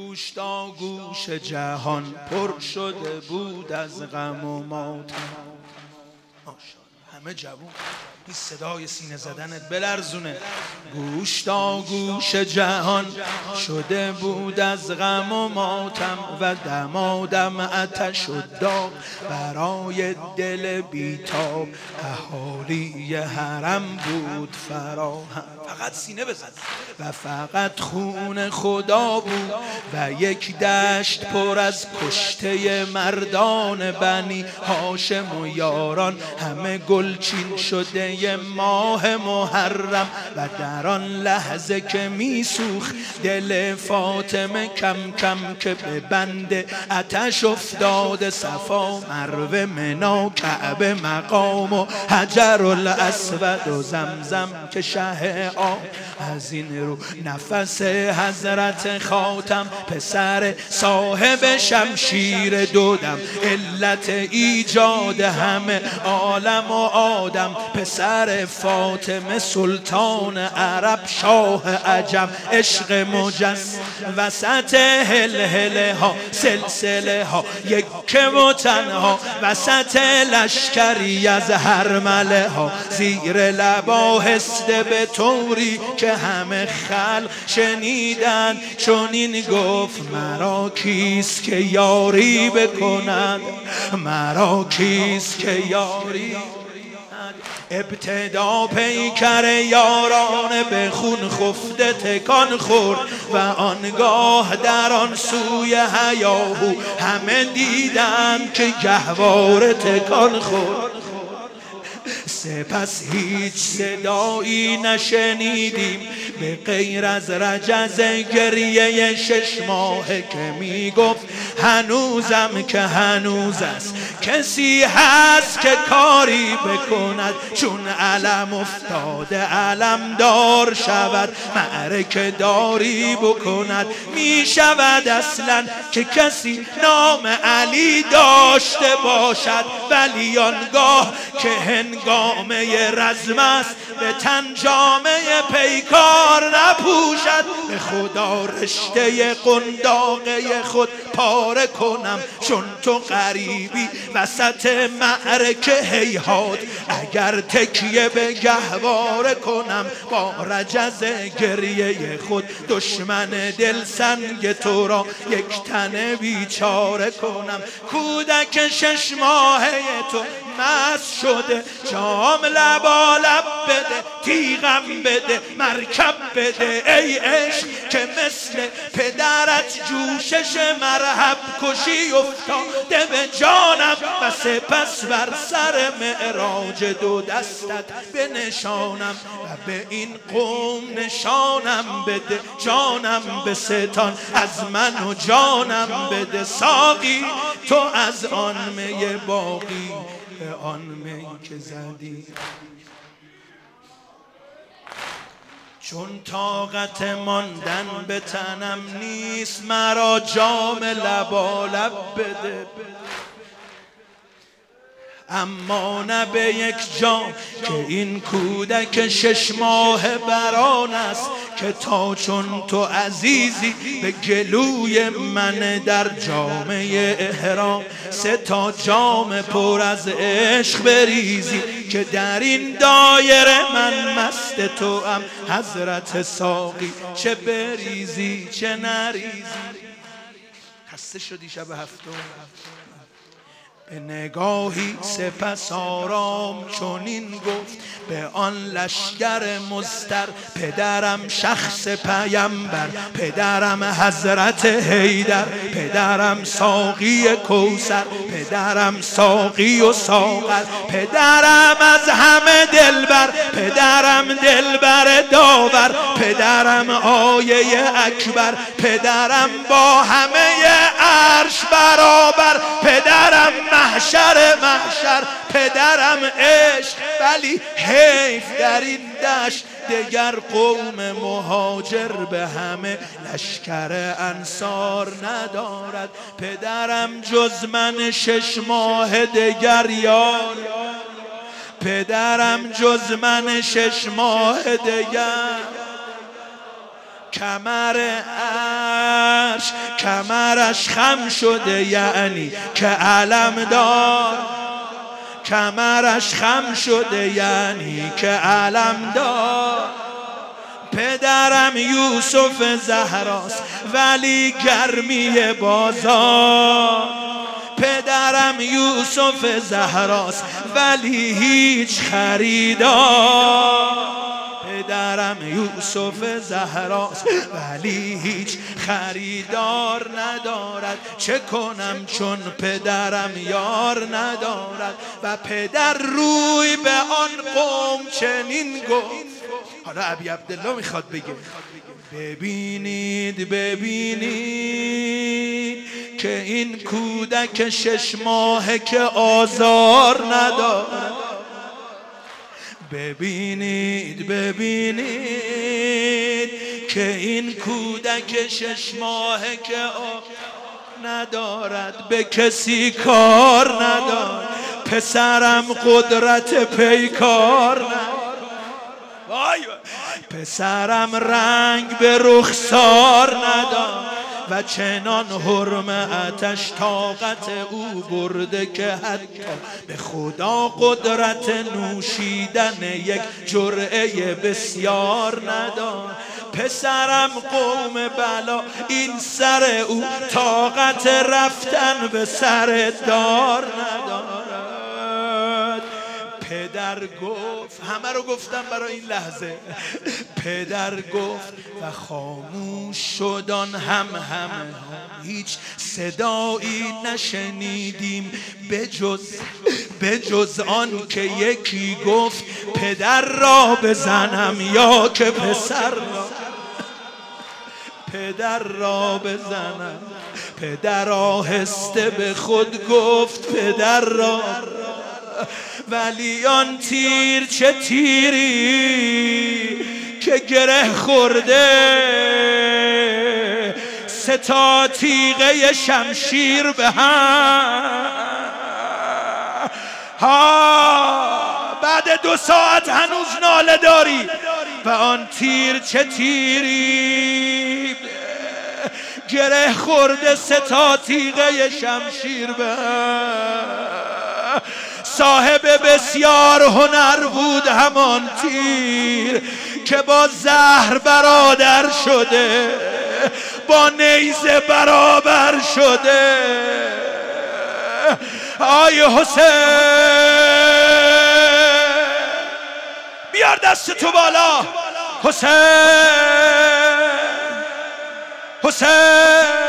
گوش تا گوش جهان پر شده بود از غم و ماتم. همه جوون، این صدای سینه زدنت بلرزونه. گوش تا گوش جهان شده بود از غم و ماتم و دمادم آتش و داغ برای دل بیتاب. اهالی حرم بود فراهم، فقط سینه بزن، و فقط خون خدا بود و یک دشت پر از کشته مردان بنی هاشم و یاران، همه گلچین شده ماه محرم. و در آن لحظه که میسوخت دل فاطمه کم کم که به بند آتش افتاد صفا، مروه، منا، کعبه، مقام و حجر الاسود و زمزم که شه آب. از این رو نفس حضرت خاتم، پسر صاحب شمشیر دودم، علت ایجاد همه عالم و آدم، پسر فاطمه سلطان عرب شاه عجم، عشق مجس وسط هلهله ها سلسله ها، یک و تنها وسط لشکری از هرمله ها، زیر لبا هسته به طوری که همه خلق شنیدند، چون این گفت مرا کیست که یاری بکند، مرا کیست که یاری. ابتدا پیکر یاران به خون خفته تکان خورد و آنگاه در آن سوی هیاهو همه دیدند که گهواره تکان خورد. سپس هیچ صدایی نشنیدیم به غیر از رجز گریه 6 ماهه که میگفت هنوزم که هنوز است، کسی هست که کاری بکند، چون علم افتاده علم دار شود، معرکه داری بکند. می شود اصلا که کسی نام علی داشته باشد، ولی آنگاه که هنگامه رزم است به تن جامه پیکار نپوشد. به خدا رشته قنداقه خود پاره کنم، چون تو غریبی وسط معرکه هیهات. اگر تکیه به گهواره کنم با رجز گریه خود، دشمن دل سنگ تو را یک تن بیچاره کنم. کودک 6 ماهه تو مست شده، جام لبالب بده، تیغم بده، مرکب بده ای عشق، که مثل پدرت جوشش مرحب کشی افتاده به جانم. و سپس بر سر معراج دو دستت بنشانم و به این قوم نشانم بده. جانم به ستان از من و جانم بده، ساقی تو از آن می باقی به آن می که زدی. چون طاقت ماندن به تنم نیست، مرا جام لبالب بده، اما نه به یک جام که این کودک 6 ماه بران است، که تا چون تو عزیزی به گلوی من در جامه احرام 3 تا جام پر از عشق بریزی، که در این دایره من مست تو ام حضرت ساقی، چه بریزی چه نریزی. خسته شدی شب هفتم؟ به نگاهی سپس آرام چنین گفت به آن لشکر مضطر، پدرم شخص پیمبر، پدرم حضرت حیدر، پدرم ساقی کوثر، پدرم ساقی و ساغر، پدرم از همه دلبر، پدرم دلبر داور، پدرم آیه اکبر، پدرم با همه عرش برابر، پدرم محشر، پدرم عشق. ولی حیف در این دشت دگر قوم مهاجر به همه لشکر انصار ندارد. پدرم جز من 6 ماه دگر یار، پدرم جز من 6 ماه دگر. کمر عرش کمرش خم شده یعنی که علم دار، کمرش خم شده یعنی که علم دار. پدرم یوسف زهراست ولی گرمی بازار، پدرم یوسف زهراست ولی هیچ خریدار، پدرم یوسف زهراست ولی هیچ خریدار ندارد. چه کنم چون پدرم یار ندارد. و پدر روی به آن قوم چنین گفت. حالا ابی عبدالله میخواد بگه ببینید ببینید که این کودک 6 ماهه که آزار ندارد. ببینید ببینید که این کودک 6 ماهه که ندارد، به کسی کار ندارد. پسرم قدرت پیکار ندارد. پسرم رنگ به رخسار ندارد و چنان حرم آتش طاقت او برده که حتی به خدا قدرت نوشیدن یک جرعه بسیار ندارد. پسرم قوم بلا این سر او طاقت رفتن به سر دار ندارد. پدر گفت، همه رو گفتم برای این لحظه، پدر گفت و خاموش شدن هم هیچ صدایی نشنیدیم به جز آن که یکی گفت پدر را بزنم یا که پسر را، پدر را بزنم. پدر آهسته به خود گفت پدر را، ولی آن تیر چه تیری که گره خورده 3 تا تیغه شمشیر به هم. بعد 2 ساعت هنوز ناله داری. و آن تیر چه تیری گره خورده 3 تا تیغه شمشیر به هم. صاحب بسیار هنر بود همان تیر که با زهر برادر شده، با نیزه برابر شده. آی حسین بیار دست تو بالا. حسین حسین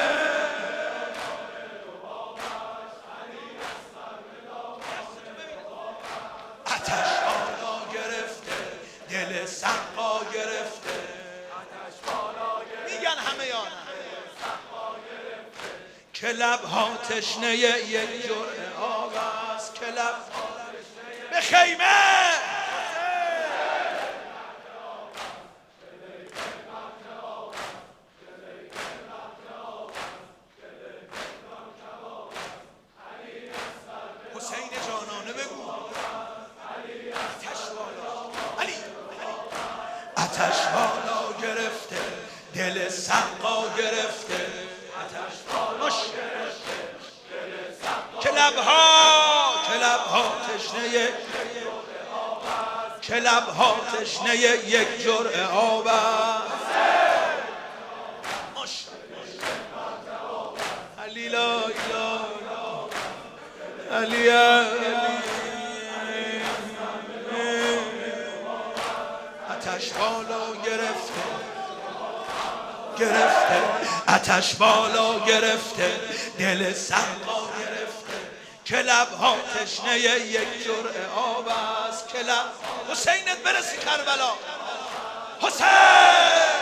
که لبها تشنه یک جرعه آب است، که لبها به خیمه حسین جانانه بگو آتش بالا گرفته، دل سقا گرفته، که لبها تشنه، که لبها تشنه یک جرعه آب است. علی لا اله علی آتش بالا گرفته آتش بالا گرفته، دل سقا گرفته، که لبها تشنه یک جرعه آب است. که حسینت برسی کربلا. حسین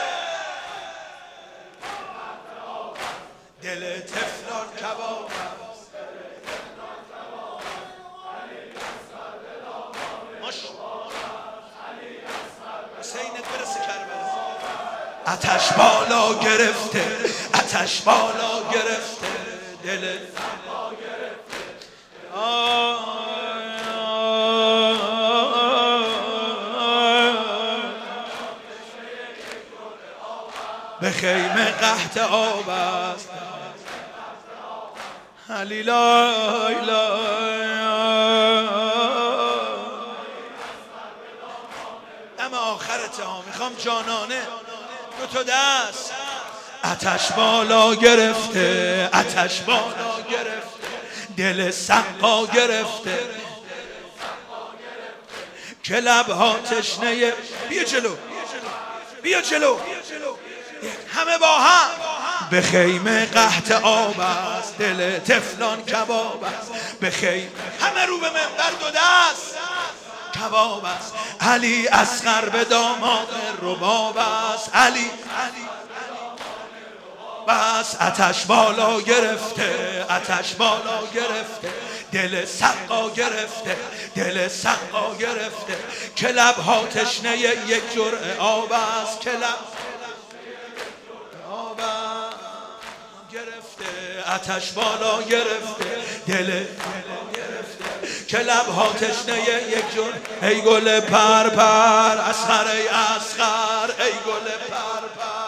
دل طفلان کباب است. حسینت برسی کربلا. آتش بالا گرفته، آتش بالا گرفته، دل به خیمه قحط آب است. علی لا دم آخرته ها، میخوام جانانه دو تا دست. آتش بالا گرفته، آتش بالا گرفته، دل سقا گرفته که لبها تشنه. بیا جلو، بیا جلو، همه با هم. به خیمه قحط آب است، دل تفلان کباب است. به خیمه همه رو به منبر دو دست کباب است. علی اصغر به داماد رباب است. علی بس آتش بالا گرفته، آتش بالا گرفته، دل سقا گرفته، دل سقا گرفته که لبها تشنه یک جرعه آب است. که لب آب گرفته، آتش بالا گرفته، دل گرفته که لبها تشنه یک جرعه. ای گل پر پر اصغر، ای اصغر، ای گل پر پر